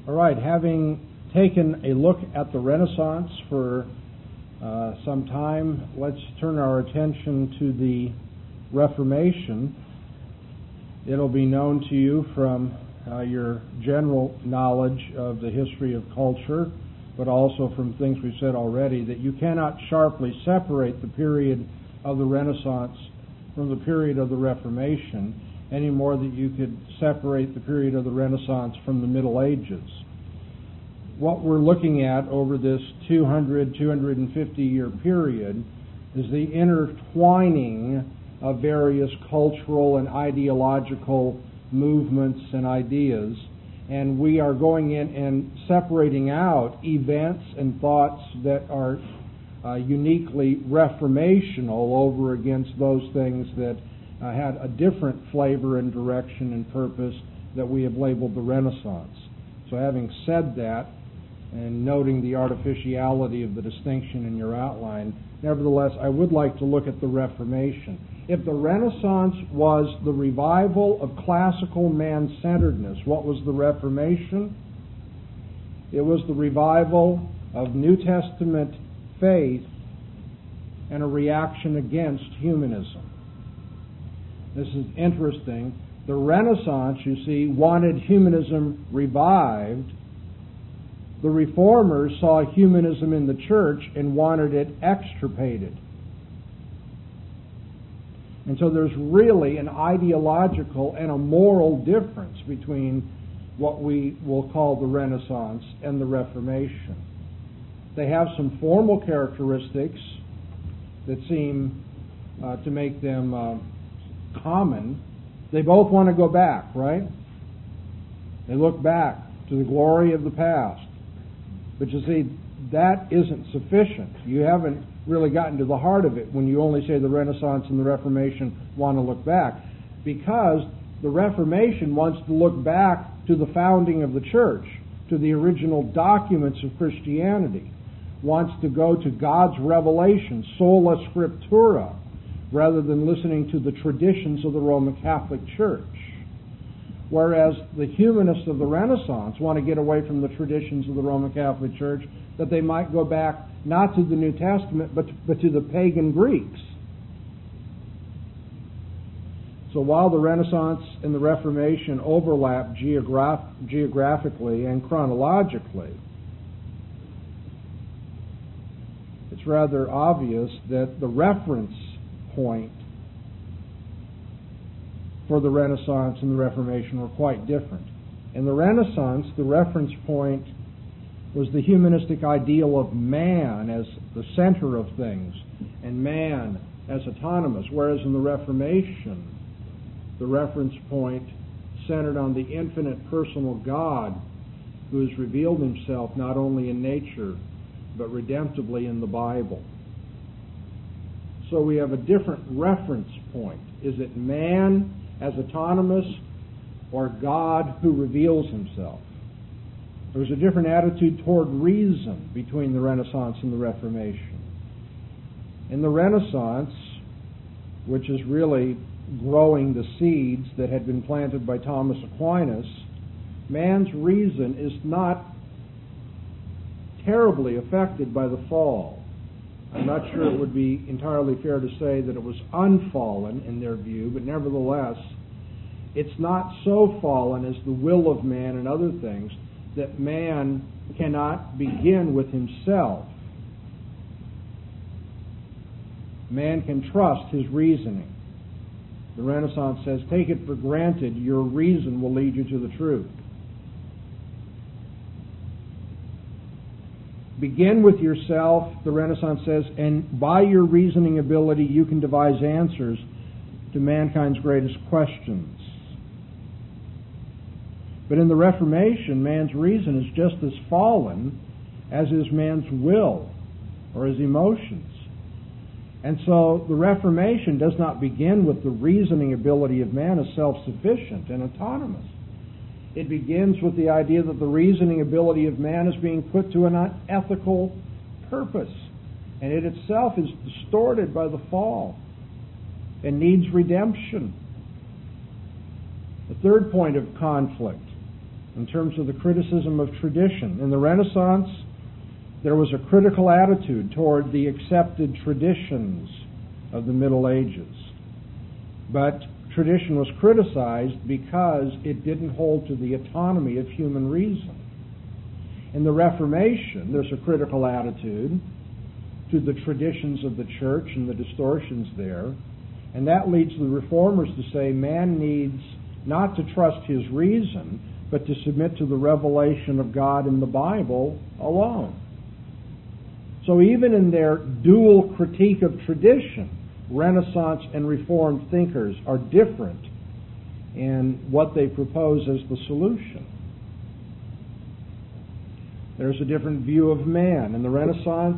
All right, having taken a look at the Renaissance for some time, let's turn our attention to the Reformation. It'll be known to you from your general knowledge of the history of culture, but also from things we've said already, that you cannot sharply separate the period of the Renaissance from the period of the Reformation, any more than you could separate the period of the Renaissance from the Middle Ages. What we're looking at over this 250-year period is the intertwining of various cultural and ideological movements and ideas, and we are going in and separating out events and thoughts that are uniquely reformational over against those things that had a different flavor and direction and purpose that we have labeled the Renaissance. So having said that, and noting the artificiality of the distinction in your outline, nevertheless, I would like to look at the Reformation. If the Renaissance was the revival of classical man-centeredness, what was the Reformation? It was the revival of New Testament faith and a reaction against humanism. This is interesting. The Renaissance, you see, wanted humanism revived. The Reformers saw humanism in the church and wanted it extirpated. And so there's really an ideological and a moral difference between what we will call the Renaissance and the Reformation. They have some formal characteristics that seem to make them common. They both want to go back, right? They look back to the glory of the past. But you see, that isn't sufficient. You haven't really gotten to the heart of it when you only say the Renaissance and the Reformation want to look back. Because the Reformation wants to look back to the founding of the church, to the original documents of Christianity, wants to go to God's revelation, sola scriptura, rather than listening to the traditions of the Roman Catholic Church. Whereas the humanists of the Renaissance want to get away from the traditions of the Roman Catholic Church, that they might go back not to the New Testament, but to the pagan Greeks. So while the Renaissance and the Reformation overlap geographically and chronologically, it's rather obvious that the reference point for the Renaissance and the Reformation were quite different. In the Renaissance, the reference point was the humanistic ideal of man as the center of things, and man as autonomous, whereas in the Reformation, the reference point centered on the infinite personal God who has revealed himself not only in nature, but redemptively in the Bible. So we have a different reference point. Is it man as autonomous or God who reveals himself? There's a different attitude toward reason between the Renaissance and the Reformation. In the Renaissance, which is really growing the seeds that had been planted by Thomas Aquinas, man's reason is not terribly affected by the fall. I'm not sure it would be entirely fair to say that it was unfallen in their view, but nevertheless, it's not so fallen as the will of man and other things that man cannot begin with himself. Man can trust his reasoning. The Renaissance says, take it for granted your reason will lead you to the truth. Begin with yourself, the Renaissance says, and by your reasoning ability you can devise answers to mankind's greatest questions. But in the Reformation, man's reason is just as fallen as is man's will or his emotions. And so the Reformation does not begin with the reasoning ability of man as self-sufficient and autonomous. It begins with the idea that the reasoning ability of man is being put to an unethical purpose, and it itself is distorted by the fall and needs redemption. The third point of conflict in terms of the criticism of tradition. In the Renaissance, there was a critical attitude toward the accepted traditions of the Middle Ages. But tradition was criticized because it didn't hold to the autonomy of human reason. In the Reformation, there's a critical attitude to the traditions of the church and the distortions there, and that leads the reformers to say man needs not to trust his reason, but to submit to the revelation of God in the Bible alone. So even in their dual critique of tradition, Renaissance and Reformed thinkers are different in what they propose as the solution. There's a different view of man. In the Renaissance,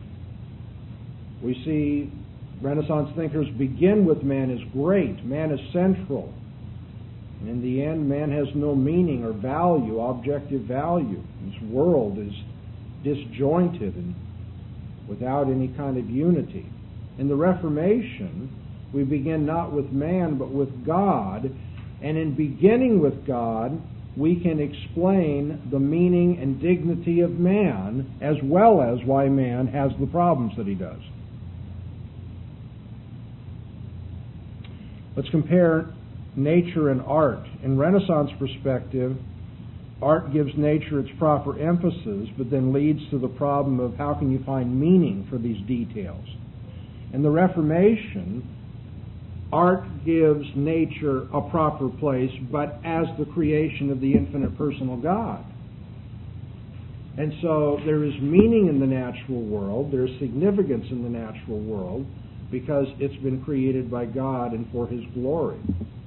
we see Renaissance thinkers begin with man as great, man is central. And in the end, man has no meaning or value, objective value. This world is disjointed and without any kind of unity. In the Reformation, we begin not with man, but with God. And in beginning with God, we can explain the meaning and dignity of man, as well as why man has the problems that he does. Let's compare nature and art. In Renaissance perspective, art gives nature its proper emphasis, but then leads to the problem of how can you find meaning for these details. In the Reformation, art gives nature a proper place, but as the creation of the infinite personal God. And so there is meaning in the natural world, there's significance in the natural world, because it's been created by God and for His glory.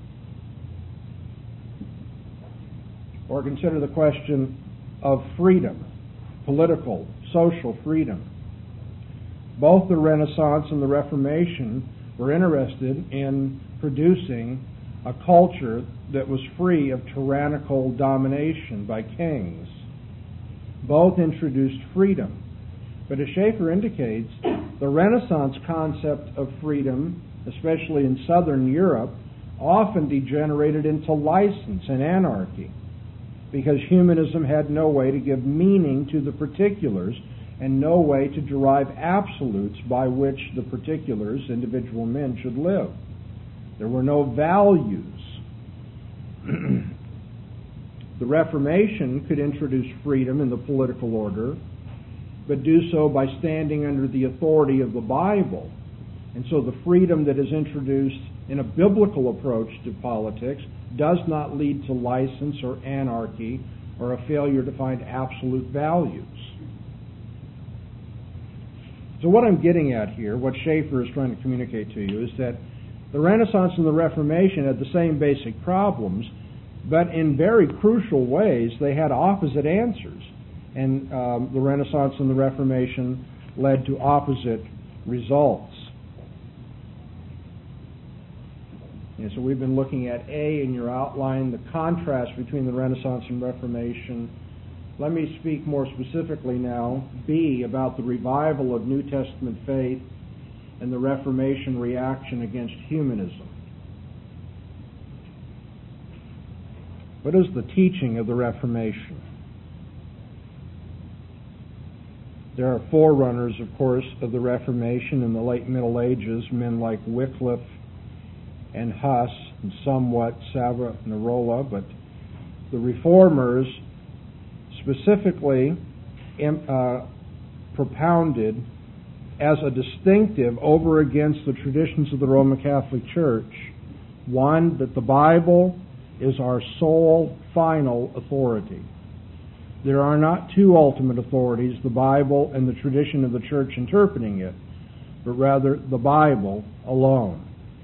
Or consider the question of freedom, political, social freedom. Both the Renaissance and the Reformation were interested in producing a culture that was free of tyrannical domination by kings. Both introduced freedom. But as Schaeffer indicates, the Renaissance concept of freedom, especially in Southern Europe, often degenerated into license and anarchy, because humanism had no way to give meaning to the particulars and no way to derive absolutes by which the particulars, individual men, should live. There were no values. The Reformation could introduce freedom in the political order, but do so by standing under the authority of the Bible. And so the freedom that is introduced in a biblical approach to politics does not lead to license or anarchy or a failure to find absolute values. So what I'm getting at here, what Schaeffer is trying to communicate to you, is that the Renaissance and the Reformation had the same basic problems, but in very crucial ways they had opposite answers. And the Renaissance and the Reformation led to opposite results. And so we've been looking at A in your outline, the contrast between the Renaissance and Reformation. Let me speak more specifically now, B, about the revival of New Testament faith and the Reformation reaction against humanism. What is the teaching of the Reformation? There are forerunners, of course, of the Reformation in the late Middle Ages, men like Wycliffe and Huss, and somewhat Savonarola, but the Reformers specifically propounded as a distinctive over against the traditions of the Roman Catholic Church, one, that the Bible is our sole final authority. There are not two ultimate authorities, the Bible and the tradition of the Church interpreting it, but rather the Bible alone.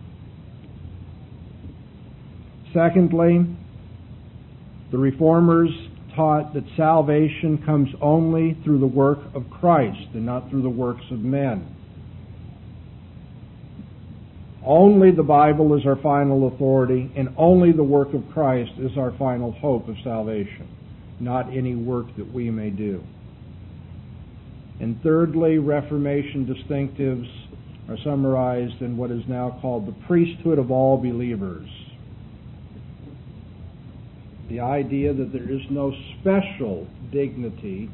Secondly, the Reformers taught that salvation comes only through the work of Christ and not through the works of men. Only the Bible is our final authority, and only the work of Christ is our final hope of salvation, not any work that we may do. And thirdly, Reformation distinctives are summarized in what is now called the priesthood of all believers. the idea that there is no special dignity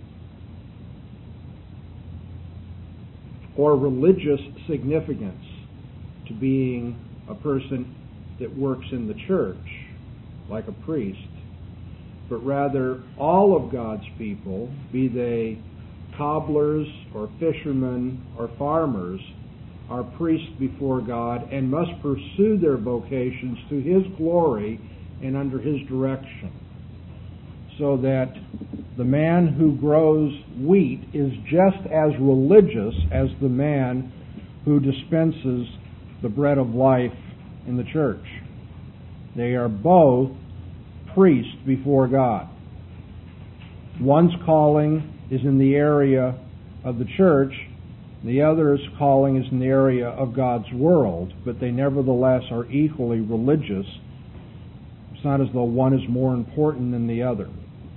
or religious significance to being a person that works in the church, like a priest, but rather all of God's people, be they cobblers or fishermen or farmers, are priests before God and must pursue their vocations to His glory and under His direction. So that the man who grows wheat is just as religious as the man who dispenses the bread of life in the church. They are both priests before God. One's calling is in the area of the church, the other's calling is in the area of God's world, but they nevertheless are equally religious. It's not as though one is more important than the other.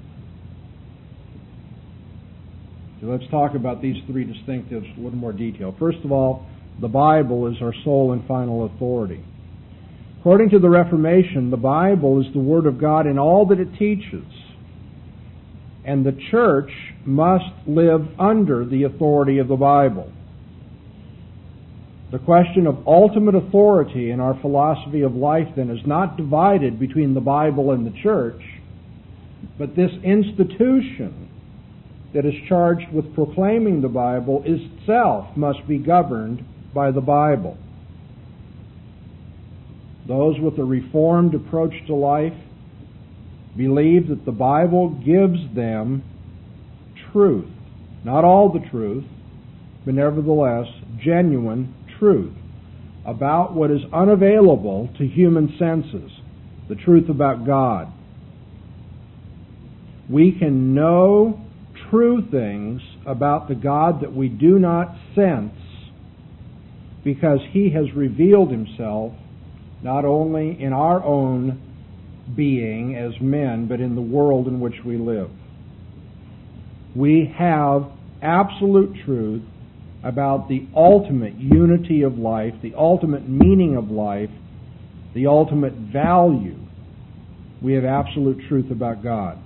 So let's talk about these three distinctives in a little more detail. First of all, the Bible is our sole and final authority. According to the Reformation, the Bible is the Word of God in all that it teaches. And the church must live under the authority of the Bible. The question of ultimate authority in our philosophy of life, then, is not divided between the Bible and the church, but this institution that is charged with proclaiming the Bible itself must be governed by the Bible. Those with a reformed approach to life believe that the Bible gives them truth. Not all the truth, but nevertheless genuine truth about what is unavailable to human senses, the truth about God. We can know true things about the God that we do not sense because He has revealed Himself not only in our own being as men, but in the world in which we live. We have absolute truth about the ultimate unity of life, the ultimate meaning of life, the ultimate value. We have absolute truth about God.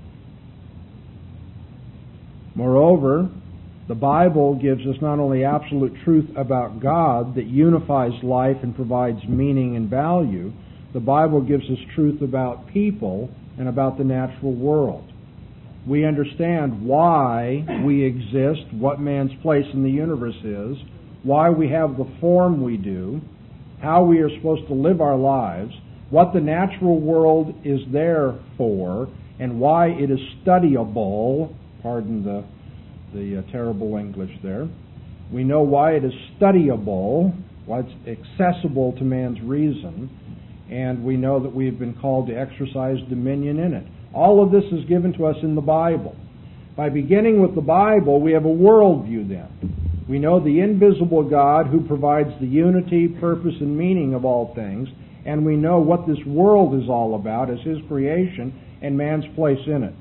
Moreover, the Bible gives us not only absolute truth about God that unifies life and provides meaning and value, the Bible gives us truth about people and about the natural world. We understand why we exist, what man's place in the universe is, why we have the form we do, how we are supposed to live our lives, what the natural world is there for, and why it is studyable. Pardon the terrible English there. We know why it is studyable, why it's accessible to man's reason, and we know that we have been called to exercise dominion in it. All of this is given to us in the Bible. By beginning with the Bible, we have a worldview then. We know the invisible God who provides the unity, purpose, and meaning of all things, and we know what this world is all about as His creation and man's place in it.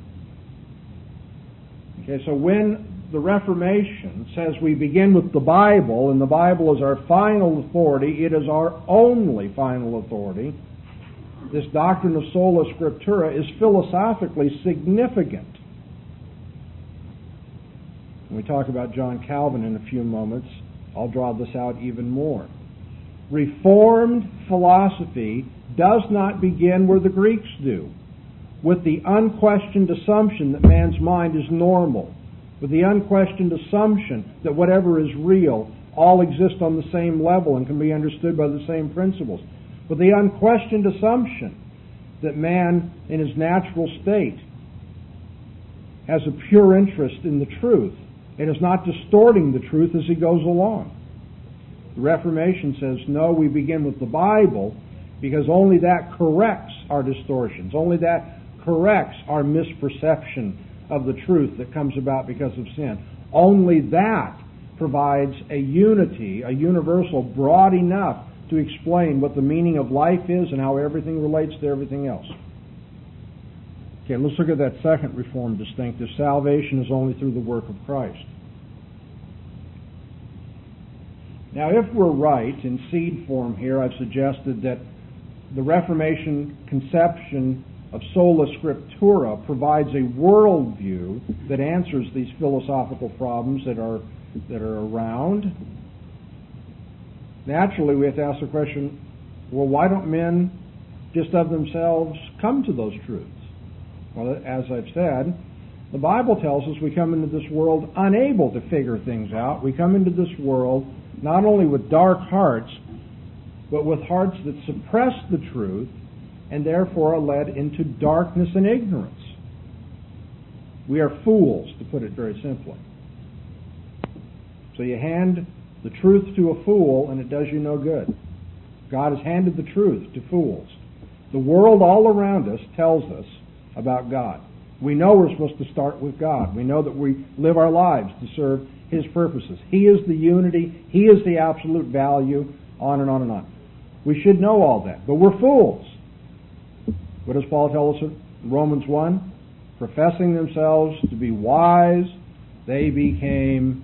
Okay, so when the Reformation says we begin with the Bible, and the Bible is our final authority, it is our only final authority, this doctrine of sola scriptura is philosophically significant. When we talk about John Calvin in a few moments, I'll draw this out even more. Reformed philosophy does not begin where the Greeks do, with the unquestioned assumption that man's mind is normal, with the unquestioned assumption that whatever is real all exist on the same level and can be understood by the same principles, with the unquestioned assumption that man in his natural state has a pure interest in the truth and is not distorting the truth as he goes along. The Reformation says, no, we begin with the Bible because only that corrects our distortions, only that corrects our misperception of the truth that comes about because of sin. Only that provides a unity, a universal broad enough to explain what the meaning of life is and how everything relates to everything else. Okay, let's look at that second Reformed distinctive. Salvation is only through the work of Christ. Now, if we're right in seed form here, I've suggested that the Reformation conception of sola scriptura provides a worldview that answers these philosophical problems that are around. Naturally, we have to ask the question, well, why don't men just of themselves come to those truths? Well, as I've said, the Bible tells us we come into this world unable to figure things out. We come into this world not only with dark hearts, but with hearts that suppress the truth and therefore are led into darkness and ignorance. We are fools, to put it very simply. So you hand the truth to a fool and it does you no good. God has handed the truth to fools. The world all around us tells us about God. We know we're supposed to start with God. We know that we live our lives to serve His purposes. He is the unity. He is the absolute value, on and on and on. We should know all that, but we're fools. What does Paul tell us in Romans 1? Professing themselves to be wise, they became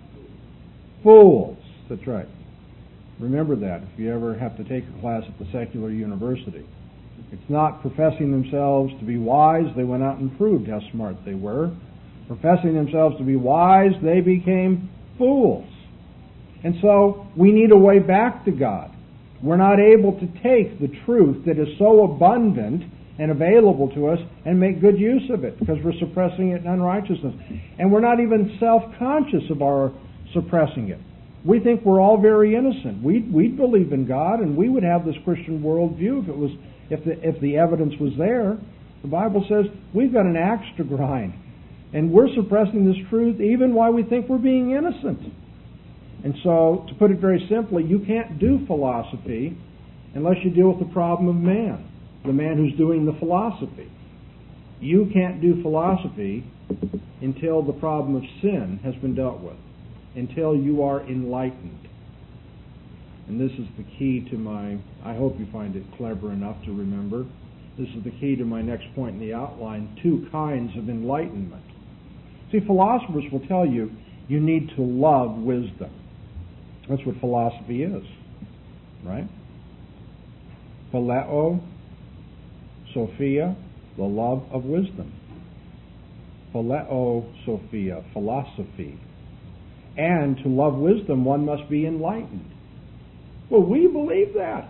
fools. That's right. Remember that if you ever have to take a class at the secular university. It's not professing themselves to be wise, they went out and proved how smart they were. Professing themselves to be wise, they became fools. And so we need a way back to God. We're not able to take the truth that is so abundant and available to us and make good use of it because we're suppressing it in unrighteousness. And we're not even self-conscious of our suppressing it. We think we're all very innocent. We'd believe in God and we would have this Christian worldview if the evidence was there. The Bible says we've got an axe to grind. And we're suppressing this truth even while we think we're being innocent. And so, to put it very simply, you can't do philosophy unless you deal with the problem of man, the man who's doing the philosophy. You can't do philosophy until the problem of sin has been dealt with, until you are enlightened. And this is the key to I hope you find it clever enough to remember, this is the key to my next point in the outline, 2 kinds of enlightenment. See, philosophers will tell you, you need to love wisdom. That's what philosophy is, right? Phileo, Sophia, the love of wisdom. Phileo, Sophia, philosophy. And to love wisdom, one must be enlightened. Well, we believe that.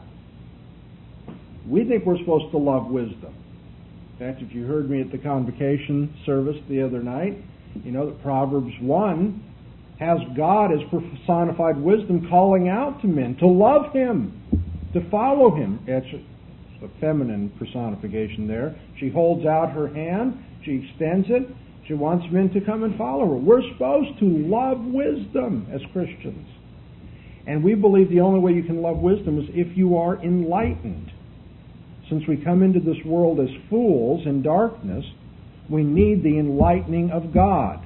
We think we're supposed to love wisdom. In fact, if you heard me at the convocation service the other night, you know that Proverbs 1 has God as personified wisdom calling out to men to love Him, to follow Him. It's a feminine personification there. She holds out her hand, she extends it, she wants men to come and follow her. We're supposed to love wisdom as Christians. And we believe the only way you can love wisdom is if you are enlightened. Since we come into this world as fools in darkness, we need the enlightening of God.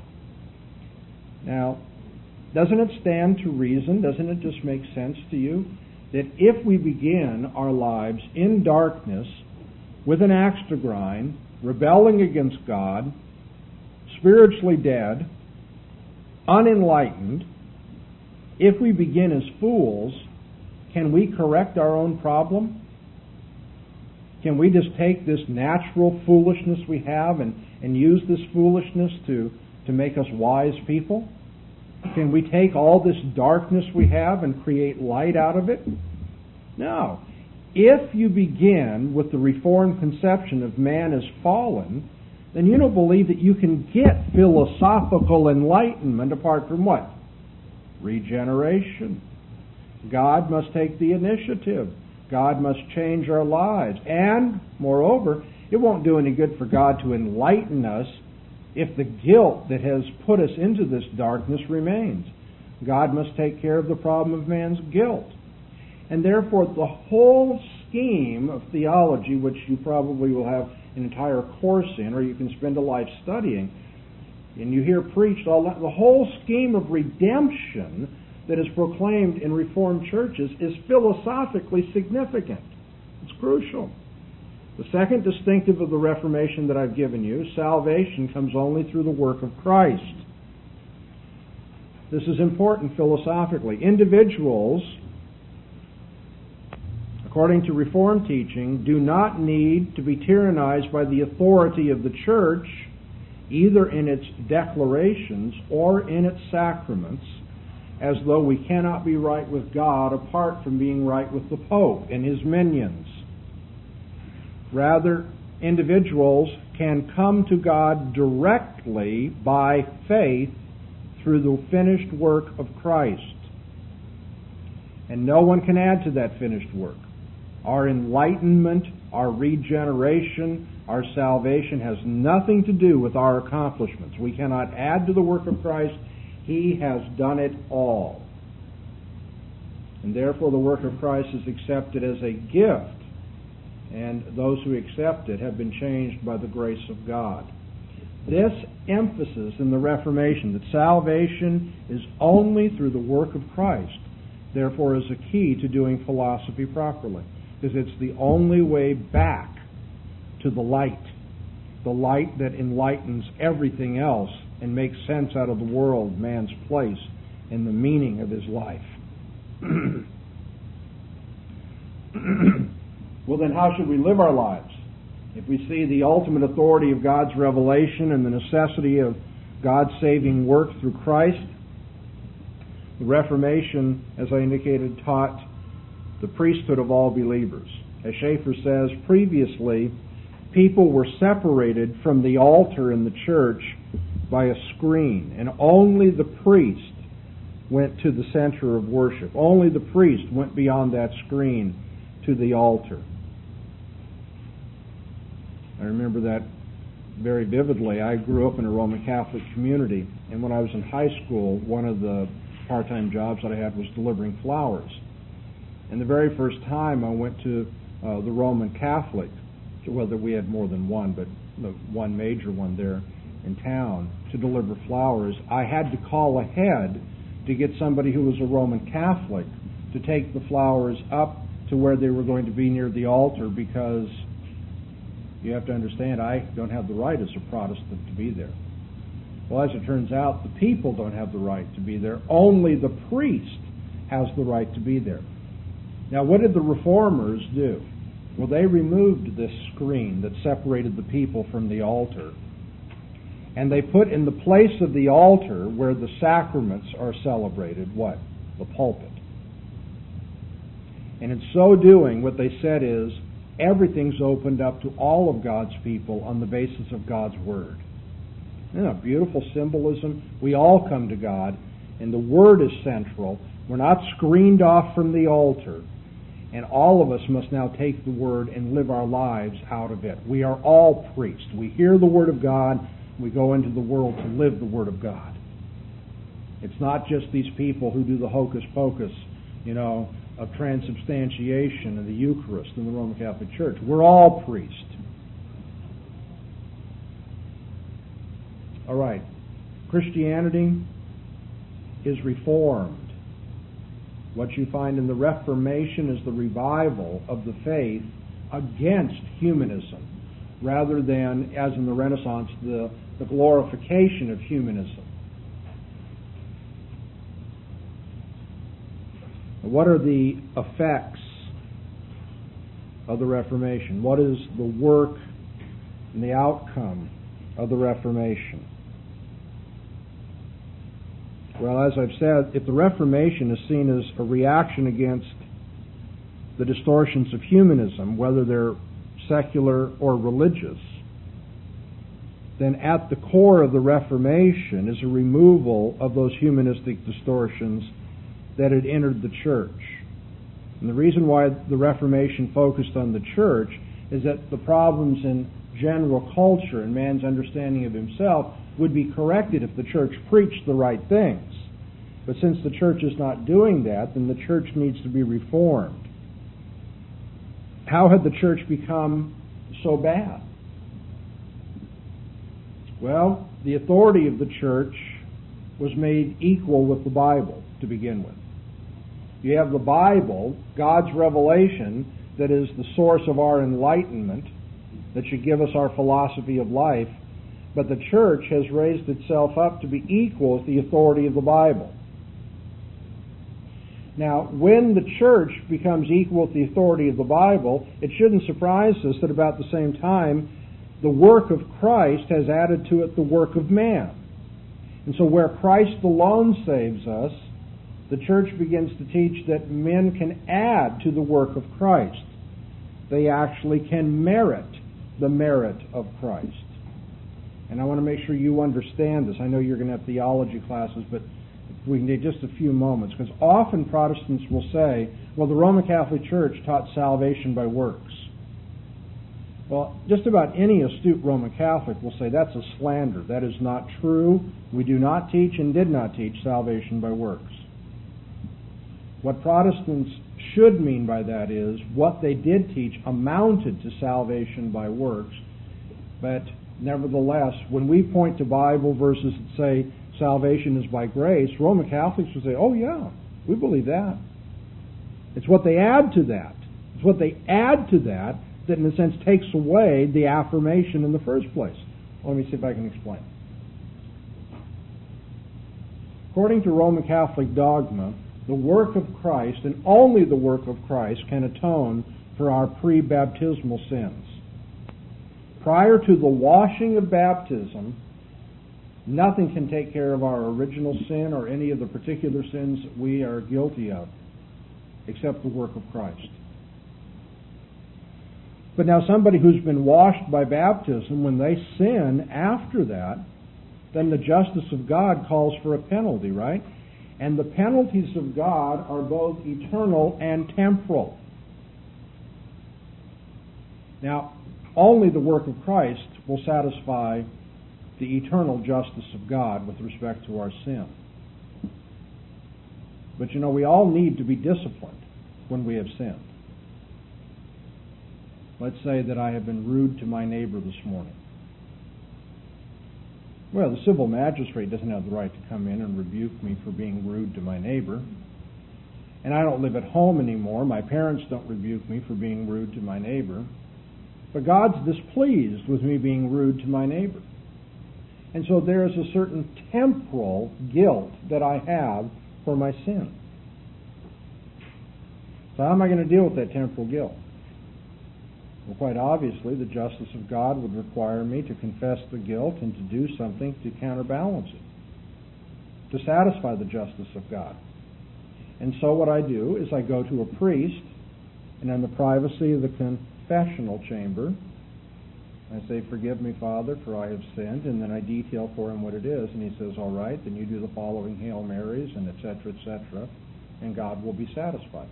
Now, doesn't it stand to reason? Doesn't it just make sense to you that if we begin our lives in darkness with an axe to grind, rebelling against God, spiritually dead, unenlightened, if we begin as fools, can we correct our own problem? Can we just take this natural foolishness we have and use this foolishness to make us wise people? Can we take all this darkness we have and create light out of it? No. If you begin with the Reformed conception of man as fallen, then you don't believe that you can get philosophical enlightenment apart from what? Regeneration. God must take the initiative. God must change our lives. And, moreover, it won't do any good for God to enlighten us if the guilt that has put us into this darkness remains. God must take care of the problem of man's guilt. And therefore, the whole scheme of theology, which you probably will have an entire course in, or you can spend a life studying, and you hear preached all that, the whole scheme of redemption that is proclaimed in Reformed churches is philosophically significant. It's crucial. The second distinctive of the Reformation that I've given you, salvation comes only through the work of Christ. This is important philosophically. Individuals, according to Reformed teaching, do not need to be tyrannized by the authority of the church, either in its declarations or in its sacraments, as though we cannot be right with God apart from being right with the Pope and his minions. Rather, individuals can come to God directly by faith through the finished work of Christ. And no one can add to that finished work. Our enlightenment, our regeneration, our salvation has nothing to do with our accomplishments. We cannot add to the work of Christ. He has done it all. And therefore the work of Christ is accepted as a gift, and those who accept it have been changed by the grace of God. This emphasis in the Reformation that salvation is only through the work of Christ, therefore is a key to doing philosophy properly, because it's the only way back to the light that enlightens everything else and makes sense out of the world, man's place, and the meaning of his life. Well, then how should we live our lives? If we see the ultimate authority of God's revelation and the necessity of God's saving work through Christ, the Reformation, as I indicated, taught the priesthood of all believers. As Schaeffer says, previously, people were separated from the altar in the church by a screen, and only the priest went to the center of worship. Only the priest went beyond that screen to the altar. I remember that very vividly. I grew up in a Roman Catholic community, and when I was in high school, one of the part-time jobs that I had was delivering flowers. And the very first time I went to the Roman Catholic, whether we had more than one, but the one major one there in town, to deliver flowers, I had to call ahead to get somebody who was a Roman Catholic to take the flowers up to where they were going to be near the altar, because you have to understand, I don't have the right as a Protestant to be there. Well, as it turns out, the people don't have the right to be there. Only the priest has the right to be there. Now, what did the Reformers do? Well, they removed this screen that separated the people from the altar, and they put in the place of the altar where the sacraments are celebrated, what? The pulpit. And in so doing, what they said is, everything's opened up to all of God's people on the basis of God's Word. Isn't that a beautiful symbolism? We all come to God, and the Word is central. We're not screened off from the altar, and all of us must now take the Word and live our lives out of it. We are all priests. We hear the Word of God, we go into the world to live the Word of God. It's not just these people who do the hocus pocus, of transubstantiation and the Eucharist in the Roman Catholic Church. We're all priests. All right. Christianity is reformed. What you find in the Reformation is the revival of the faith against humanism, rather than, as in the Renaissance, the glorification of humanism. What are the effects of the Reformation? What is the work and the outcome of the Reformation? Well, as I've said, if the Reformation is seen as a reaction against the distortions of humanism, whether they're secular or religious, then at the core of the Reformation is a removal of those humanistic distortions that had entered the church. And the reason why the Reformation focused on the church is that the problems in general culture and man's understanding of himself would be corrected if the church preached the right things. But since the church is not doing that, then the church needs to be reformed. How had the church become so bad? Well, the authority of the church was made equal with the Bible to begin with. You have the Bible, God's revelation, that is the source of our enlightenment, that should give us our philosophy of life, but the church has raised itself up to be equal with the authority of the Bible. Now, when the church becomes equal with the authority of the Bible, it shouldn't surprise us that about the same time, the work of Christ has added to it the work of man. And so where Christ alone saves us, the church begins to teach that men can add to the work of Christ. They actually can merit the merit of Christ. And I want to make sure you understand this. I know you're going to have theology classes, but we can take just a few moments, because often Protestants will say, well, the Roman Catholic Church taught salvation by works. Well, just about any astute Roman Catholic will say that's a slander. That is not true. We do not teach and did not teach salvation by works. What Protestants should mean by that is what they did teach amounted to salvation by works, but nevertheless, when we point to Bible verses that say salvation is by grace, Roman Catholics will say, oh yeah, we believe that. It's what they add to that. It's what they add to that that in a sense takes away the affirmation in the first place. Well, let me see if I can explain. According to Roman Catholic dogma, the work of Christ, and only the work of Christ, can atone for our pre-baptismal sins. Prior to the washing of baptism, nothing can take care of our original sin or any of the particular sins that we are guilty of, except the work of Christ. But now somebody who's been washed by baptism, when they sin after that, then the justice of God calls for a penalty, right? And the penalties of God are both eternal and temporal. Now, only the work of Christ will satisfy the eternal justice of God with respect to our sin. But you know, we all need to be disciplined when we have sinned. Let's say that I have been rude to my neighbor this morning. Well, the civil magistrate doesn't have the right to come in and rebuke me for being rude to my neighbor. And I don't live at home anymore. My parents don't rebuke me for being rude to my neighbor. But God's displeased with me being rude to my neighbor. And so there is a certain temporal guilt that I have for my sin. So how am I going to deal with that temporal guilt? Well, quite obviously, the justice of God would require me to confess the guilt and to do something to counterbalance it, to satisfy the justice of God. And so what I do is I go to a priest, and in the privacy of the confessional chamber, I say, forgive me, Father, for I have sinned, and then I detail for him what it is, and he says, all right, then you do the following Hail Marys, and etc., and God will be satisfied.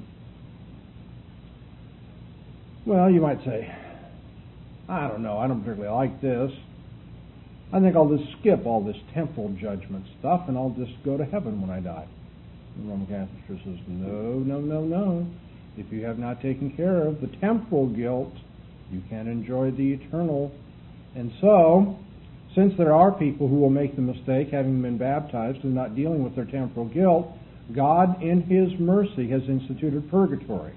Well, you might say, I don't know, I don't particularly like this. I think I'll just skip all this temporal judgment stuff and I'll just go to heaven when I die. The Roman Catholic Church says, no. If you have not taken care of the temporal guilt, you can't enjoy the eternal. And so, since there are people who will make the mistake, having been baptized and not dealing with their temporal guilt, God in His mercy has instituted purgatory.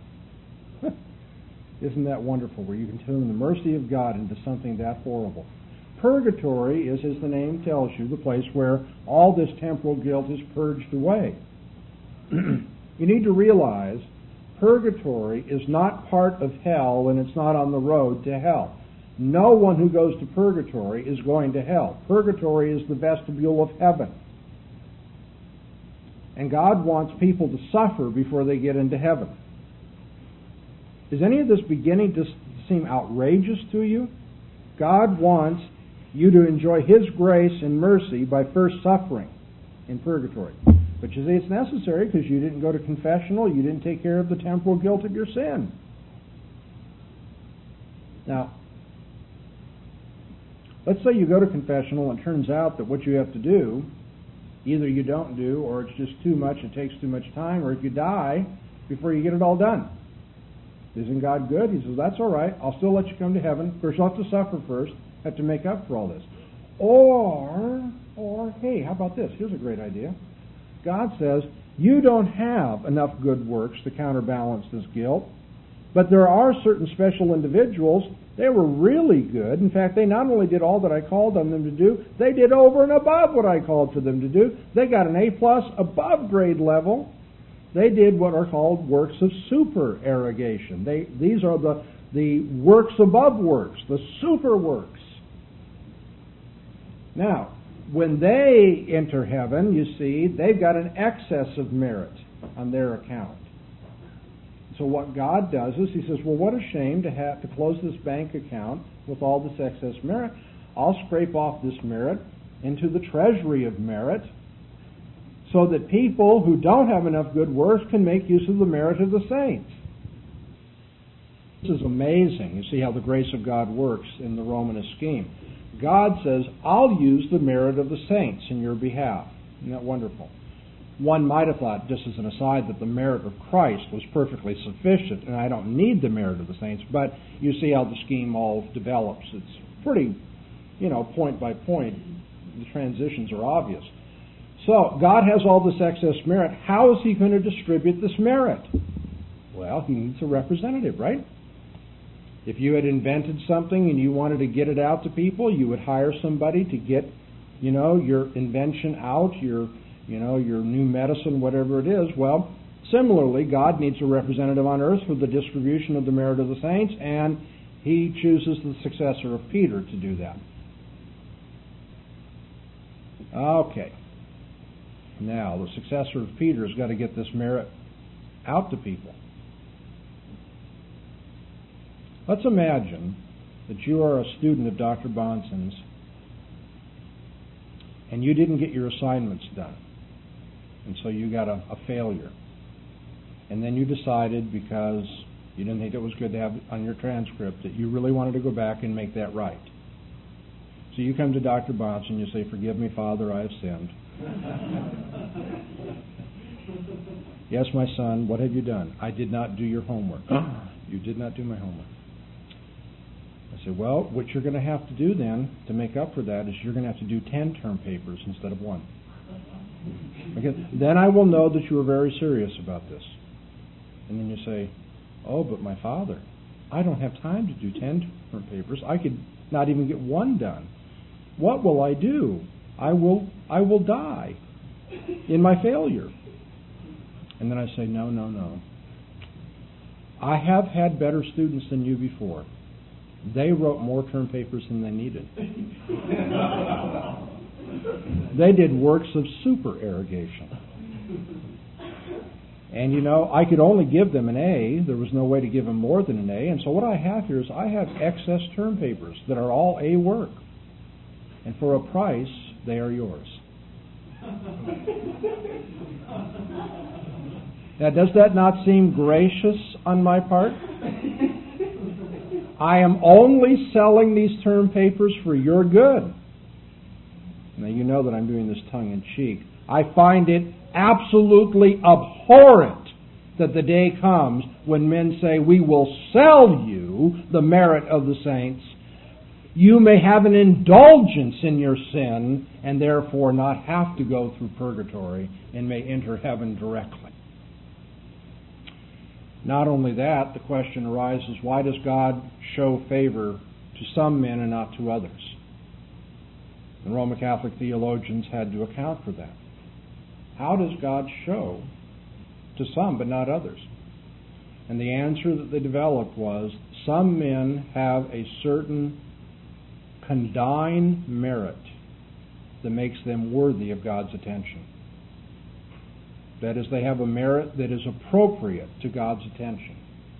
Isn't that wonderful, where you can turn the mercy of God into something that horrible? Purgatory is, as the name tells you, the place where all this temporal guilt is purged away. You need to realize purgatory is not part of hell and it's not on the road to hell. No one who goes to purgatory is going to hell. Purgatory is the vestibule of heaven. And God wants people to suffer before they get into heaven. Is any of this beginning to seem outrageous to you? God wants you to enjoy His grace and mercy by first suffering in purgatory. But you see, it's necessary because you didn't go to confessional, you didn't take care of the temporal guilt of your sin. Now, let's say you go to confessional and it turns out that what you have to do, either you don't do, or it's just too much, it takes too much time, or if you die before you get it all done. Isn't God good? He says, that's all right. I'll still let you come to heaven. Of course, you'll have to suffer first, have to make up for all this. Or, hey, how about this? Here's a great idea. God says, you don't have enough good works to counterbalance this guilt, but there are certain special individuals, they were really good. In fact, they not only did all that I called on them to do, they did over and above what I called for them to do. They got an A+ above grade level. They did what are called works of supererogation. These are the works above works, the super works. Now, when they enter heaven, you see, they've got an excess of merit on their account. So what God does is He says, well, what a shame to have to close this bank account with all this excess merit. I'll scrape off this merit into the treasury of merit so that people who don't have enough good works can make use of the merit of the saints. This is amazing. You see how the grace of God works in the Romanist scheme. God says, I'll use the merit of the saints in your behalf. Isn't that wonderful? One might have thought, just as an aside, that the merit of Christ was perfectly sufficient and I don't need the merit of the saints, but you see how the scheme all develops. It's pretty, point by point. The transitions are obvious. So, God has all this excess merit. How is He going to distribute this merit? Well, He needs a representative, right? If you had invented something and you wanted to get it out to people, you would hire somebody to get, your invention out, your new medicine, whatever it is. Well, similarly, God needs a representative on earth for the distribution of the merit of the saints, and He chooses the successor of Peter to do that. Okay. Now, the successor of Peter has got to get this merit out to people. Let's imagine that you are a student of Dr. Bonson's and you didn't get your assignments done. And so you got a failure. And then you decided, because you didn't think it was good to have on your transcript, that you really wanted to go back and make that right. So you come to Dr. Bonson and you say, "Forgive me, Father, I have sinned." "Yes, my son, what have you done?" "I did not do your homework." "You did not do my homework." I say, "Well, what you're going to have to do then to make up for that is you're going to have to do 10 term papers instead of 1. Okay? Then I will know that you are very serious about this." And then you say, "Oh, but my Father, I don't have time to do 10 term papers. I could not even get 1 done. What will I do? I will die in my failure." And then I say, No. I have had better students than you before. They wrote more term papers than they needed. They did works of supererogation. And I could only give them an A. There was no way to give them more than an A. And so what I have here is I have excess term papers that are all A work. And for a price, they are yours. Now, does that not seem gracious on my part? I am only selling these term papers for your good. Now, you know that I'm doing this tongue-in-cheek. I find it absolutely abhorrent that the day comes when men say, "We will sell you the merit of the saints. You may have an indulgence in your sin and therefore not have to go through purgatory and may enter heaven directly." Not only that, the question arises, why does God show favor to some men and not to others? The Roman Catholic theologians had to account for that. How does God show to some but not others? And the answer that they developed was, some men have a certain condign merit that makes them worthy of God's attention. That is, they have a merit that is appropriate to God's attention.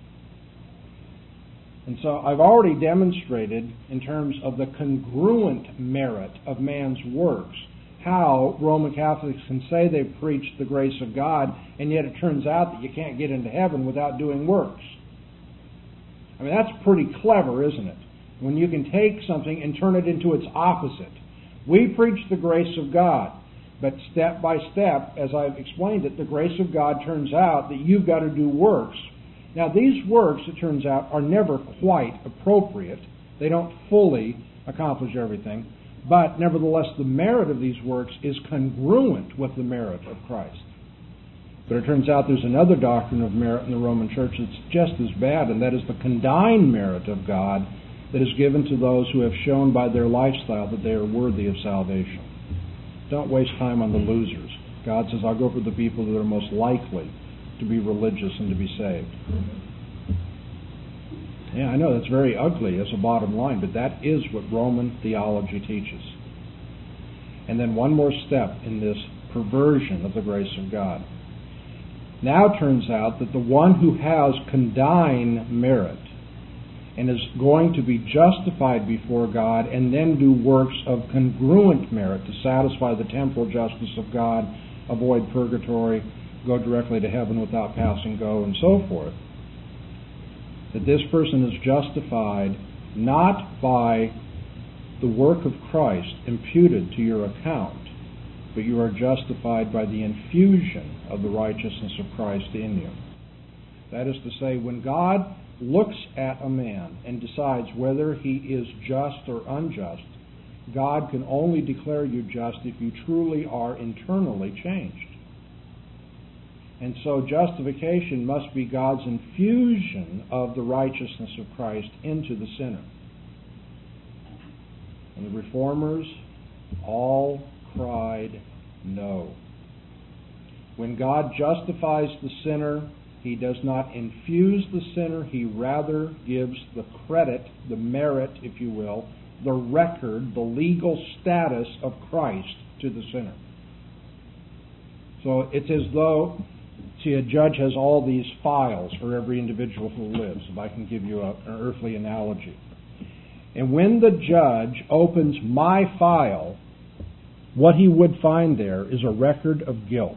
And so I've already demonstrated, in terms of the congruent merit of man's works, how Roman Catholics can say they've preached the grace of God, and yet it turns out that you can't get into heaven without doing works. I mean, that's pretty clever, isn't it? When you can take something and turn it into its opposite. We preach the grace of God. But step by step, as I've explained it, the grace of God turns out that you've got to do works. Now, these works, it turns out, are never quite appropriate. They don't fully accomplish everything. But nevertheless, the merit of these works is congruent with the merit of Christ. But it turns out there's another doctrine of merit in the Roman Church that's just as bad, and that is the condign merit of God that is given to those who have shown by their lifestyle that they are worthy of salvation. Don't waste time on the losers. God says, I'll go for the people that are most likely to be religious and to be saved. Yeah, I know that's very ugly as a bottom line, but that is what Roman theology teaches. And then one more step in this perversion of the grace of God. Now it turns out that the one who has condign merit and is going to be justified before God and then do works of congruent merit to satisfy the temporal justice of God, avoid purgatory, go directly to heaven without passing go, and so forth, that this person is justified not by the work of Christ imputed to your account, but you are justified by the infusion of the righteousness of Christ in you. That is to say, when God looks at a man and decides whether he is just or unjust, God can only declare you just if you truly are internally changed. And so justification must be God's infusion of the righteousness of Christ into the sinner. And the Reformers all cried no. When God justifies the sinner, He does not infuse the sinner. He rather gives the credit, the merit, if you will, the record, the legal status of Christ to the sinner. So it's as though, see, a judge has all these files for every individual who lives, if I can give you an earthly analogy. And when the judge opens my file, what he would find there is a record of guilt.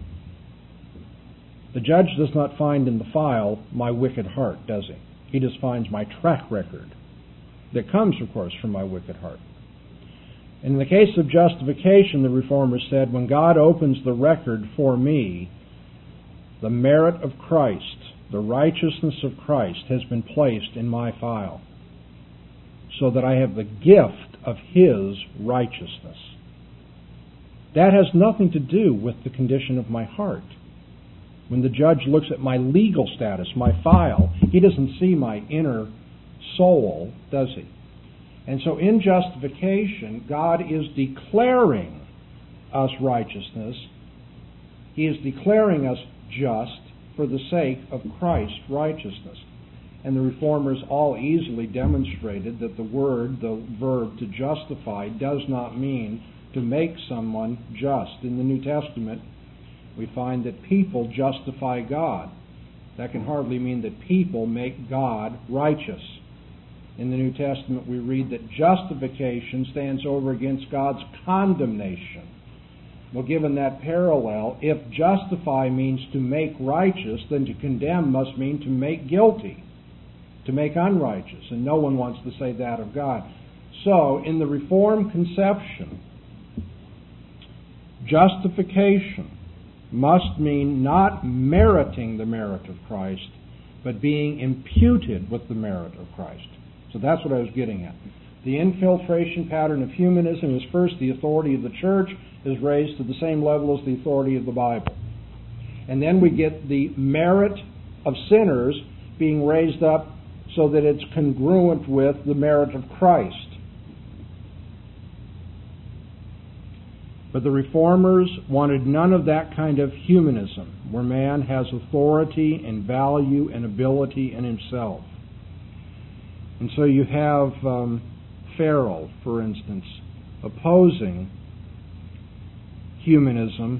The judge does not find in the file my wicked heart, does he? He just finds my track record that comes, of course, from my wicked heart. In the case of justification, the Reformers said, when God opens the record for me, the merit of Christ, the righteousness of Christ has been placed in my file, so that I have the gift of His righteousness. That has nothing to do with the condition of my heart. When the judge looks at my legal status, my file, he doesn't see my inner soul, does he? And so in justification, God is declaring us righteousness. He is declaring us just for the sake of Christ's righteousness. And the Reformers all easily demonstrated that the verb to justify, does not mean to make someone just. In the New Testament, we find that people justify God. That can hardly mean that people make God righteous. In the New Testament, we read that justification stands over against God's condemnation. Well, given that parallel, if justify means to make righteous, then to condemn must mean to make guilty, to make unrighteous, and no one wants to say that of God. So, in the Reformed conception, justification must mean not meriting the merit of Christ, but being imputed with the merit of Christ. So that's what I was getting at. The infiltration pattern of humanism is first the authority of the church is raised to the same level as the authority of the Bible. And then we get the merit of sinners being raised up so that it's congruent with the merit of Christ. But the Reformers wanted none of that kind of humanism, where man has authority and value and ability in himself. And so you have Farrell, for instance, opposing humanism.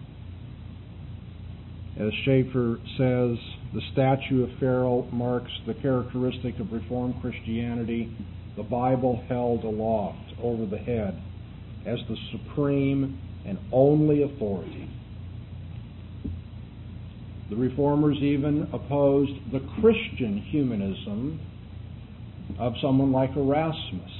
As Schaeffer says, the statue of Farrell marks the characteristic of Reformed Christianity, the Bible held aloft over the head as the supreme and only authority. The Reformers even opposed the Christian humanism of someone like Erasmus.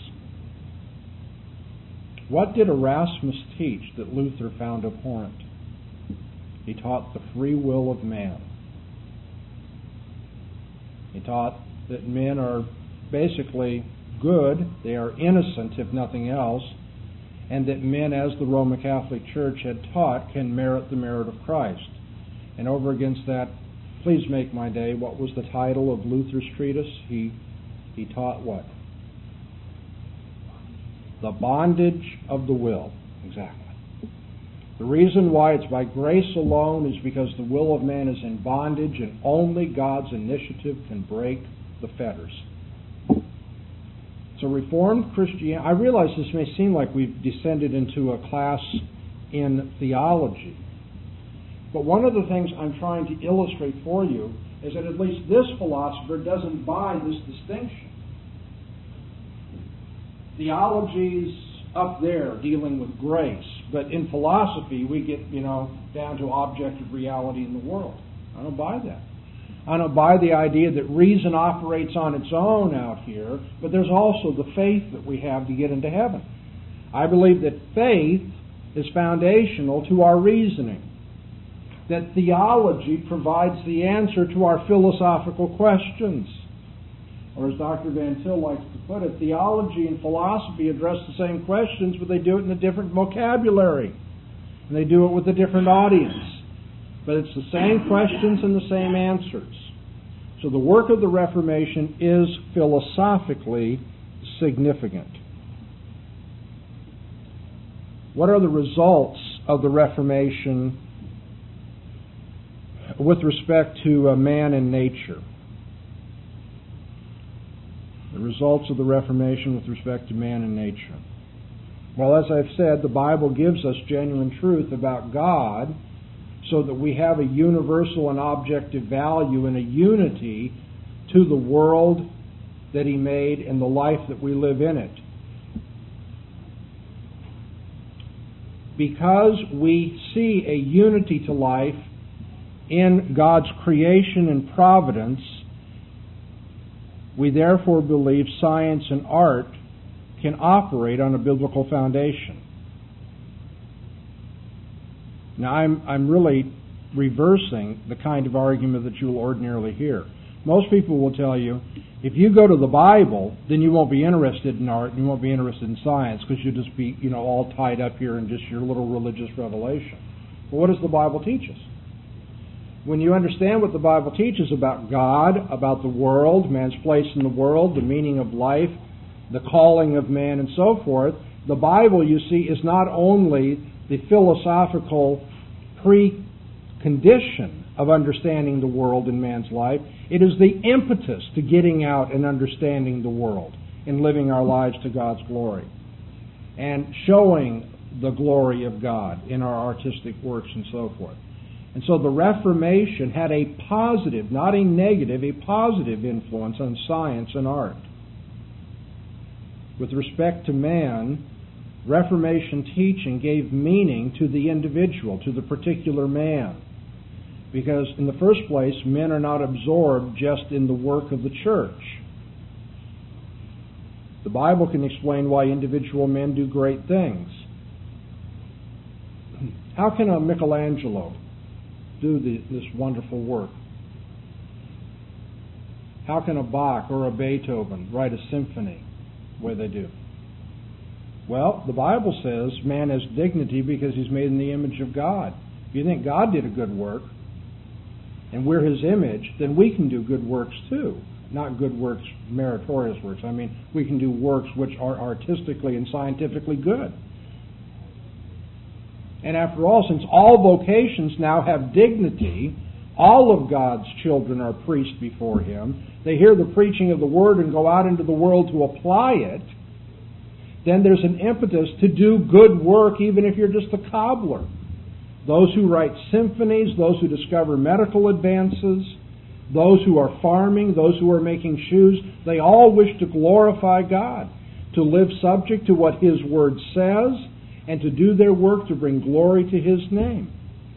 What did Erasmus teach that Luther found abhorrent? He taught the free will of man. He taught that men are basically good, they are innocent if nothing else, and that men, as the Roman Catholic Church had taught, can merit the merit of Christ. And over against that, please make my day, what was the title of Luther's treatise? He taught what? The bondage of the will. Exactly. The reason why it's by grace alone is because the will of man is in bondage and only God's initiative can break the fetters. So Reformed Christianity, I realize this may seem like we've descended into a class in theology, but one of the things I'm trying to illustrate for you is that at least this philosopher doesn't buy this distinction. Theology's up there dealing with grace, but in philosophy we get, down to objective reality in the world. I don't buy that. I don't buy the idea that reason operates on its own out here, but there's also the faith that we have to get into heaven. I believe that faith is foundational to our reasoning, that theology provides the answer to our philosophical questions. Or as Dr. Van Til likes to put it, theology and philosophy address the same questions, but they do it in a different vocabulary. And they do it with a different audience. But it's the same questions and the same answers. So the work of the Reformation is philosophically significant. What are the results of the Reformation with respect to man and nature? The results of the Reformation with respect to man and nature. Well, as I've said, the Bible gives us genuine truth about God so that we have a universal and objective value and a unity to the world that He made and the life that we live in it. Because we see a unity to life in God's creation and providence, we therefore believe science and art can operate on a biblical foundation. Now, I'm really reversing the kind of argument that you'll ordinarily hear. Most people will tell you, if you go to the Bible, then you won't be interested in art and you won't be interested in science because you'll just be, all tied up here in just your little religious revelation. But what does the Bible teach us? When you understand what the Bible teaches about God, about the world, man's place in the world, the meaning of life, the calling of man, and so forth, the Bible, you see, is not only the philosophical precondition of understanding the world in man's life, it is the impetus to getting out and understanding the world and living our lives to God's glory and showing the glory of God in our artistic works and so forth. And so the Reformation had a positive, not a negative, a positive influence on science and art. With respect to man, Reformation teaching gave meaning to the individual, to the particular man. Because in the first place, men are not absorbed just in the work of the church. The Bible can explain why individual men do great things. How can a Michelangelo do this wonderful work? How can a Bach or a Beethoven write a symphony the way they do? Well, the Bible says man has dignity because he's made in the image of God. If you think God did a good work, and we're His image, then we can do good works too. Not good works, meritorious works. I mean, we can do works which are artistically and scientifically good. And after all, since all vocations now have dignity, all of God's children are priests before Him, they hear the preaching of the Word and go out into the world to apply it, then there's an impetus to do good work even if you're just a cobbler. Those who write symphonies, those who discover medical advances, those who are farming, those who are making shoes, they all wish to glorify God, to live subject to what His Word says, and to do their work to bring glory to His name.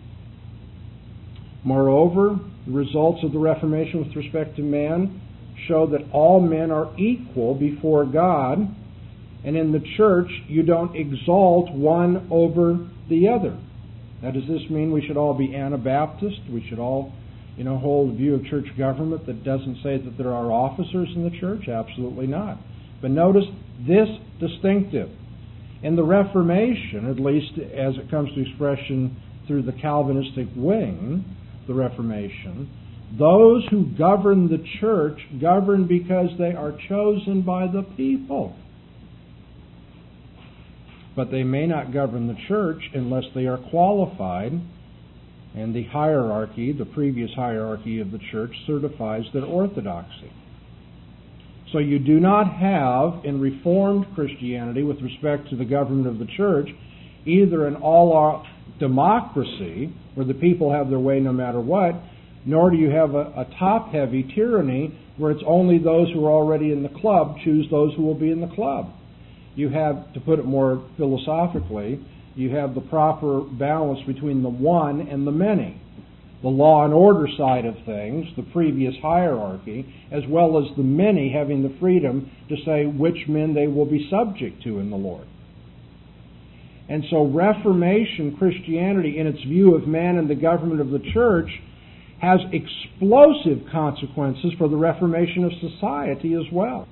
Moreover, the results of the Reformation with respect to man show that all men are equal before God, and in the church you don't exalt one over the other. Now, does this mean we should all be Anabaptist? We should all, hold a view of church government that doesn't say that there are officers in the church? Absolutely not. But notice this distinctive. In the Reformation, at least as it comes to expression through the Calvinistic wing, the Reformation, those who govern the church govern because they are chosen by the people. but they may not govern the church unless they are qualified, and the hierarchy, the previous hierarchy of the church, certifies their orthodoxy. So you do not have, in Reformed Christianity, with respect to the government of the church, either an all-out democracy, where the people have their way no matter what, nor do you have a top-heavy tyranny, where it's only those who are already in the club choose those who will be in the club. You have, to put it more philosophically, you have the proper balance between the one and the many. The law and order side of things, the previous hierarchy, as well as the many having the freedom to say which men they will be subject to in the Lord. And so Reformation Christianity, in its view of man and the government of the church, has explosive consequences for the reformation of society as well.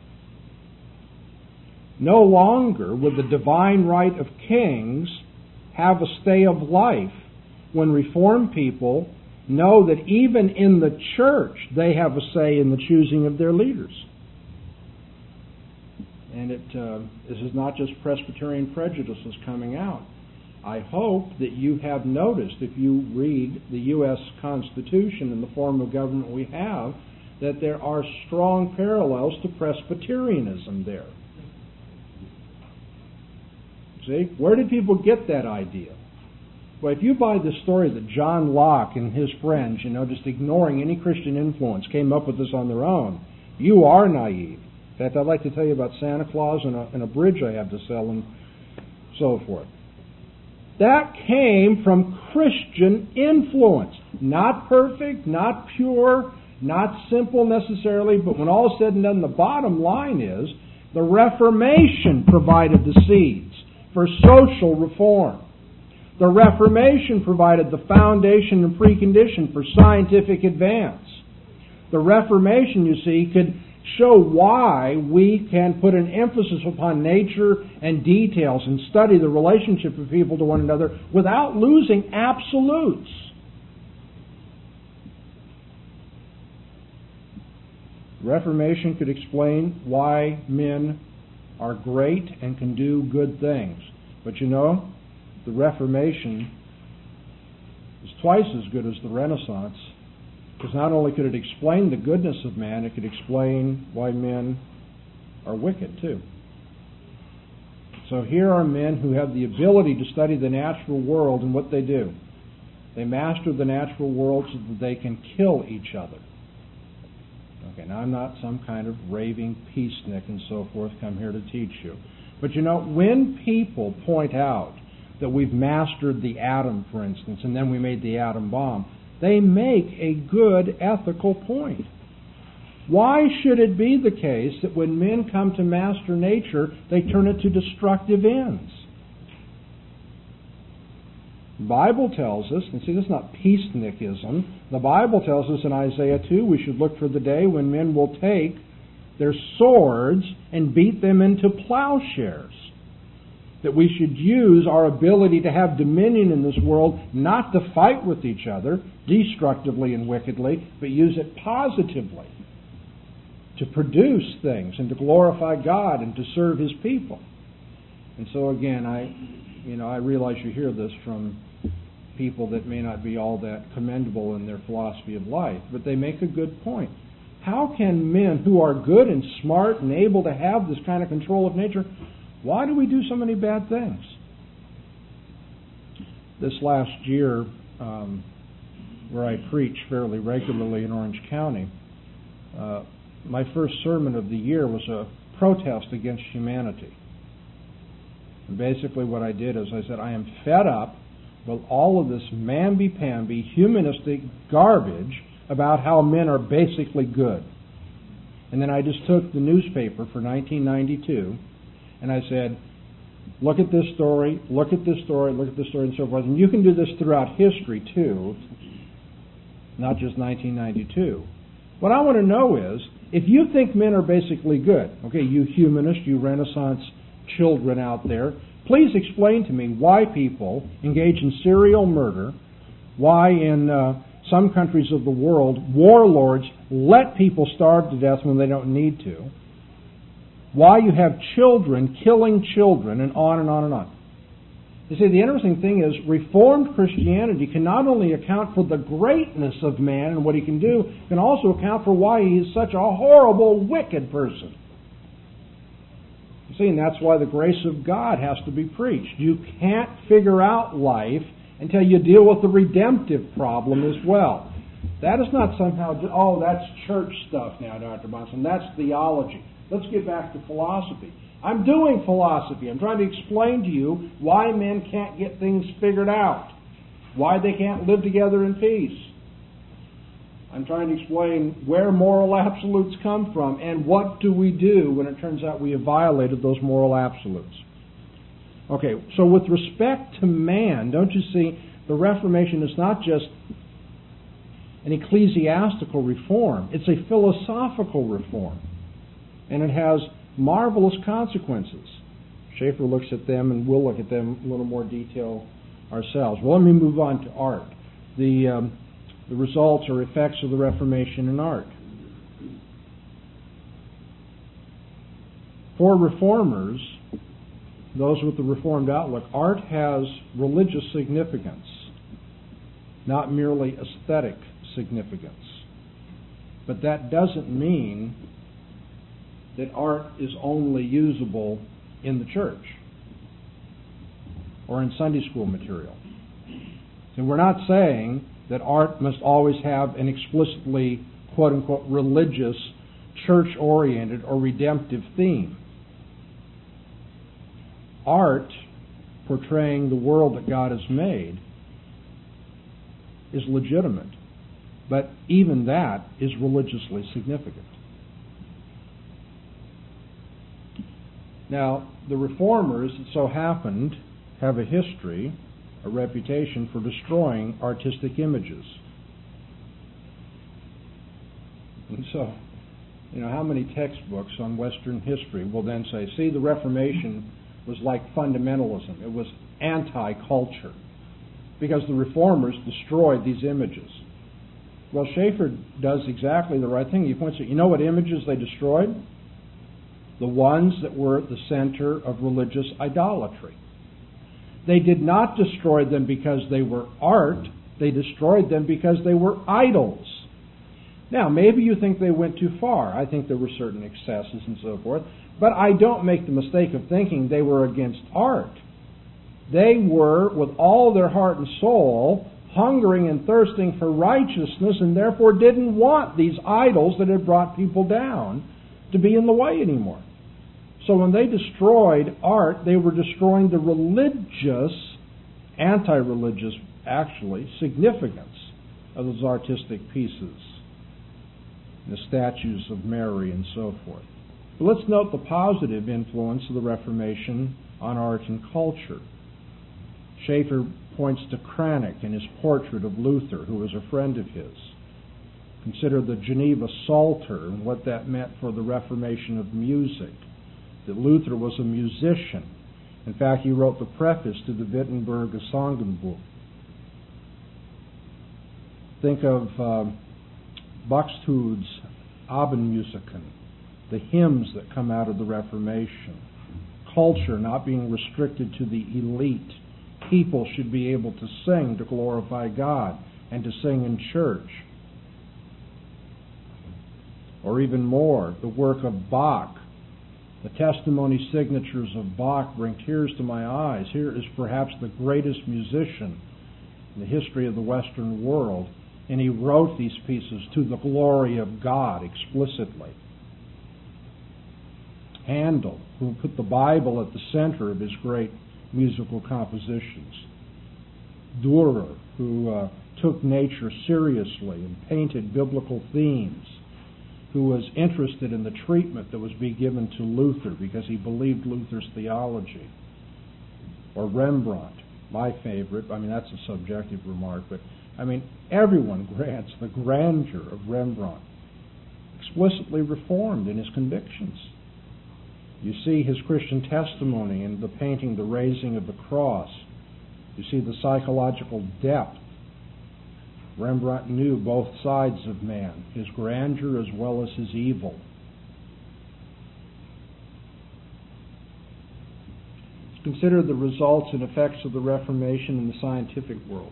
No longer would the divine right of kings have a stay of life when Reformed people know that even in the church they have a say in the choosing of their leaders. And this is not just Presbyterian prejudices coming out. I hope that you have noticed, if you read the U.S. Constitution and the form of government we have, that there are strong parallels to Presbyterianism there. See? Where did people get that idea? Well, if you buy the story that John Locke and his friends, just ignoring any Christian influence, came up with this on their own, you are naive. In fact, I'd like to tell you about Santa Claus and a bridge I have to sell and so forth. That came from Christian influence. Not perfect, not pure, not simple necessarily, but when all is said and done, the bottom line is the Reformation provided the seeds for social reform. The Reformation provided the foundation and precondition for scientific advance. The Reformation, you see, could show why we can put an emphasis upon nature and details and study the relationship of people to one another without losing absolutes. The Reformation could explain why men are great and can do good things. But the Reformation is twice as good as the Renaissance. Because not only could it explain the goodness of man, it could explain why men are wicked too. So here are men who have the ability to study the natural world, and what they do. They master the natural world so that they can kill each other. Okay, now I'm not some kind of raving peacenik and so forth, come here to teach you. But when people point out that we've mastered the atom, for instance, and then we made the atom bomb, they make a good ethical point. Why should it be the case that when men come to master nature, they turn it to destructive ends? The Bible tells us, and see, this is not peacenikism. The Bible tells us in Isaiah 2 we should look for the day when men will take their swords and beat them into plowshares. That we should use our ability to have dominion in this world not to fight with each other destructively and wickedly, but use it positively to produce things and to glorify God and to serve His people. And so again, I realize you hear this from people that may not be all that commendable in their philosophy of life, but they make a good point. How can men who are good and smart and able to have this kind of control of nature, why do we do so many bad things? This last year, where I preach fairly regularly in Orange County, my first sermon of the year was a protest against humanity. And basically what I did is I said, I am fed up with all of this mamby-pamby, humanistic garbage about how men are basically good. And then I just took the newspaper for 1992 and I said, look at this story, look at this story, look at this story, and so forth. And you can do this throughout history too, not just 1992. What I want to know is, if you think men are basically good, okay, you humanists, you Renaissance children out there, please explain to me why people engage in serial murder, why in some countries of the world warlords let people starve to death when they don't need to, why you have children killing children, and on and on and on. You see, the interesting thing is Reformed Christianity can not only account for the greatness of man and what he can do, it can also account for why he is such a horrible, wicked person. You see, and that's why the grace of God has to be preached. You can't figure out life until you deal with the redemptive problem as well. That is not somehow, that's church stuff now, Dr. Bahnsen. That's theology. Let's get back to philosophy. I'm doing philosophy. I'm trying to explain to you why men can't get things figured out, why they can't live together in peace. I'm trying to explain where moral absolutes come from and what do we do when it turns out we have violated those moral absolutes. Okay, so with respect to man, don't you see, the Reformation is not just an ecclesiastical reform, it's a philosophical reform. And it has marvelous consequences. Schaeffer looks at them, and we'll look at them in a little more detail ourselves. Well, let me move on to art. The results or effects of the Reformation in art. For reformers, those with the Reformed outlook, art has religious significance, not merely aesthetic significance. But that doesn't mean that art is only usable in the church or in Sunday school material. And we're not saying that art must always have an explicitly, quote-unquote, religious, church-oriented, or redemptive theme. Art portraying the world that God has made is legitimate, but even that is religiously significant. Now, the Reformers, it so happened, have a history, a reputation for destroying artistic images. And so, how many textbooks on Western history will then say, see, the Reformation was like fundamentalism. It was anti-culture. Because the Reformers destroyed these images. Well, Schaeffer does exactly the right thing. He points out, you know what images they destroyed? The ones that were at the center of religious idolatry. They did not destroy them because they were art. They destroyed them because they were idols. Now, maybe you think they went too far. I think there were certain excesses and so forth. But I don't make the mistake of thinking they were against art. They were, with all their heart and soul, hungering and thirsting for righteousness, and therefore didn't want these idols that had brought people down to be in the way anymore. So when they destroyed art, they were destroying the religious, anti-religious, actually, significance of those artistic pieces, the statues of Mary and so forth. But let's note the positive influence of the Reformation on art and culture. Schaeffer points to Cranach in his portrait of Luther, who was a friend of his. Consider the Geneva Psalter and what that meant for the Reformation of music, that Luther was a musician. In fact, he wrote the preface to the Wittenberg Gesangbuch. Think of Buxteude's Abendmusiken, the hymns that come out of the Reformation. Culture not being restricted to the elite. People should be able to sing to glorify God and to sing in church. Or even more, the work of Bach. The testimony signatures of Bach bring tears to my eyes. Here is perhaps the greatest musician in the history of the Western world, and he wrote these pieces to the glory of God explicitly. Handel, who put the Bible at the center of his great musical compositions. Dürer, who took nature seriously and painted biblical themes, who was interested in the treatment that was being given to Luther because he believed Luther's theology. Or Rembrandt, my favorite. That's a subjective remark, but everyone grants the grandeur of Rembrandt. Explicitly reformed in his convictions. You see his Christian testimony in the painting The Raising of the Cross. You see the psychological depth. Rembrandt knew both sides of man, his grandeur as well as his evil. consider the results and effects of the Reformation in the scientific world.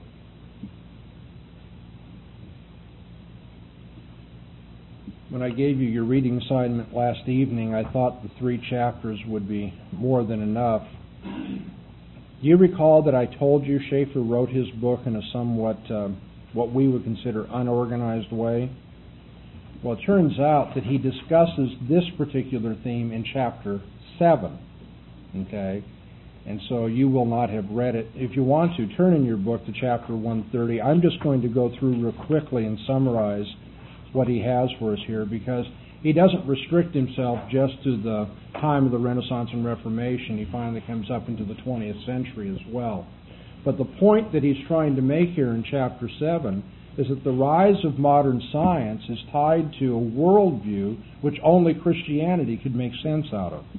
When I gave you your reading assignment last evening, I thought the 3 chapters would be more than enough. Do you recall that I told you Schaeffer wrote his book in a somewhat, what we would consider unorganized way? Well, it turns out that he discusses this particular theme in chapter 7. Okay? And so you will not have read it. If you want to, turn in your book to chapter 130. I'm just going to go through real quickly and summarize what he has for us here, because he doesn't restrict himself just to the time of the Renaissance and Reformation. He finally comes up into the 20th century as well. But the point that he's trying to make here in chapter 7 is that the rise of modern science is tied to a worldview which only Christianity could make sense out of.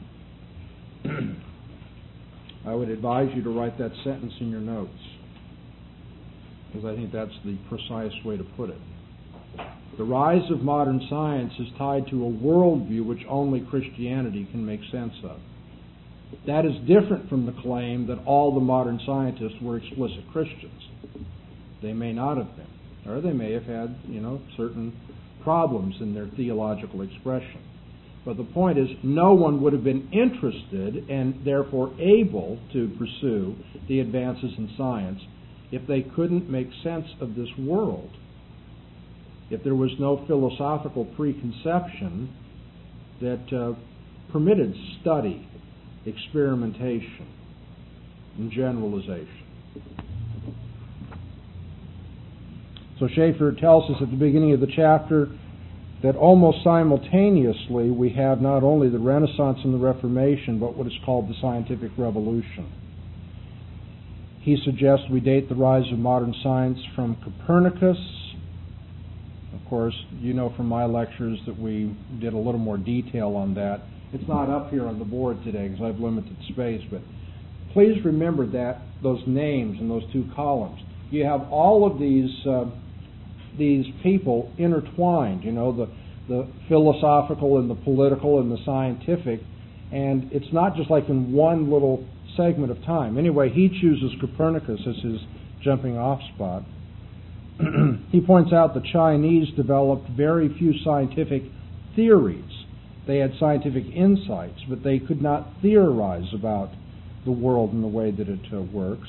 I would advise you to write that sentence in your notes, because I think that's the precise way to put it. The rise of modern science is tied to a worldview which only Christianity can make sense of. That is different from the claim that all the modern scientists were explicit Christians. They may not have been, or they may have had, certain problems in their theological expression. But the point is, no one would have been interested and therefore able to pursue the advances in science if they couldn't make sense of this world. If there was no philosophical preconception that permitted study, experimentation, and generalization. So Schaeffer tells us at the beginning of the chapter that almost simultaneously we have not only the Renaissance and the Reformation, but what is called the scientific revolution. He suggests we date the rise of modern science from Copernicus. Of course, you know from my lectures that we did a little more detail on that. It's not up here on the board today because I've limited space, but please remember that those names in those 2 columns. You have all of these people intertwined, the philosophical and the political and the scientific, and it's not just like in one little segment of time. Anyway, he chooses Copernicus as his jumping off spot. He points out the Chinese developed very few scientific theories. They had scientific insights, but they could not theorize about the world in the way that it works.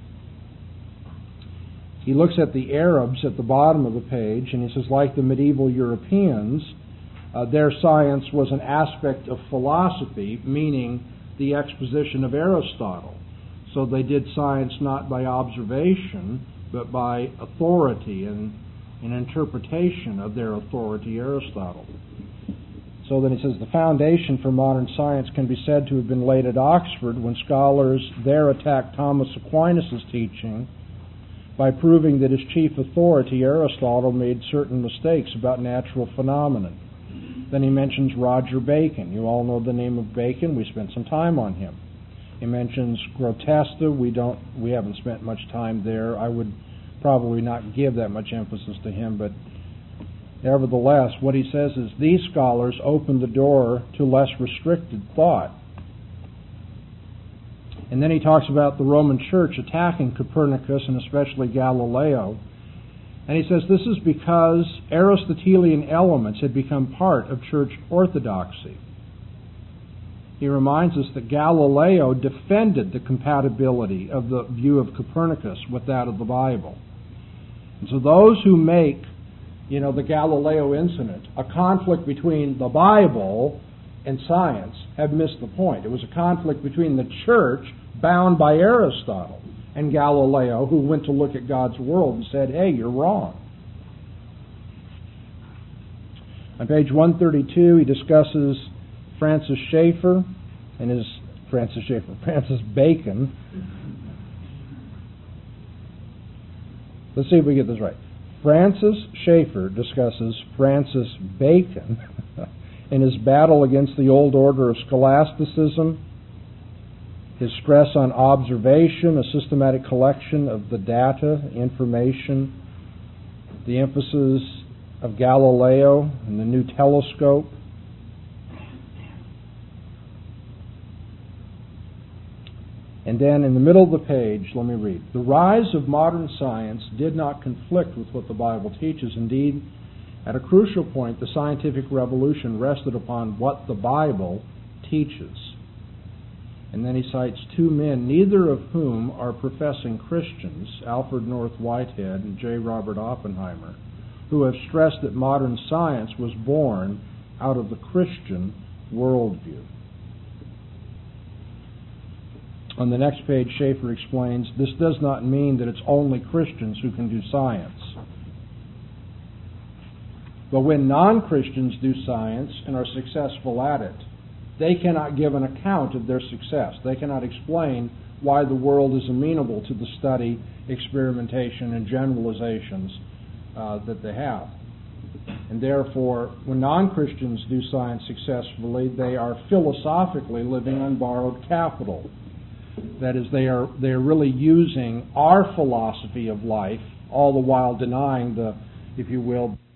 He looks at the Arabs at the bottom of the page, and he says, like the medieval Europeans, their science was an aspect of philosophy, meaning the exposition of Aristotle. So they did science not by observation, but by authority and an interpretation of their authority, Aristotle. So then he says the foundation for modern science can be said to have been laid at Oxford when scholars there attacked Thomas Aquinas' teaching by proving that his chief authority, Aristotle, made certain mistakes about natural phenomena. Then he mentions Roger Bacon. You all know the name of Bacon. We spent some time on him. He mentions Grotesta. We haven't spent much time there. I would probably not give that much emphasis to him, but nevertheless, what he says is these scholars opened the door to less restricted thought. And then he talks about the Roman Church attacking Copernicus and especially Galileo. And he says this is because Aristotelian elements had become part of church orthodoxy. He reminds us that Galileo defended the compatibility of the view of Copernicus with that of the Bible. And so those who make, the Galileo incident a conflict between the Bible and science have missed the point. It was a conflict between the church, bound by Aristotle, and Galileo, who went to look at God's world and said, hey, you're wrong. On page 132, he discusses Francis Bacon. Let's see if we get this right. Francis Schaeffer discusses Francis Bacon in his battle against the old order of scholasticism, his stress on observation, a systematic collection of the data, information, the emphasis of Galileo and the new telescope. And then in the middle of the page, let me read. The rise of modern science did not conflict with what the Bible teaches. Indeed, at a crucial point, the scientific revolution rested upon what the Bible teaches. And then he cites two men, neither of whom are professing Christians, Alfred North Whitehead and J. Robert Oppenheimer, who have stressed that modern science was born out of the Christian worldview. On the next page, Schaeffer explains, this does not mean that it's only Christians who can do science. But when non-Christians do science and are successful at it, they cannot give an account of their success. They cannot explain why the world is amenable to the study, experimentation, and generalizations that they have. And therefore, when non-Christians do science successfully, they are philosophically living on borrowed capital. That is, they are really using our philosophy of life, all the while denying the, if you will,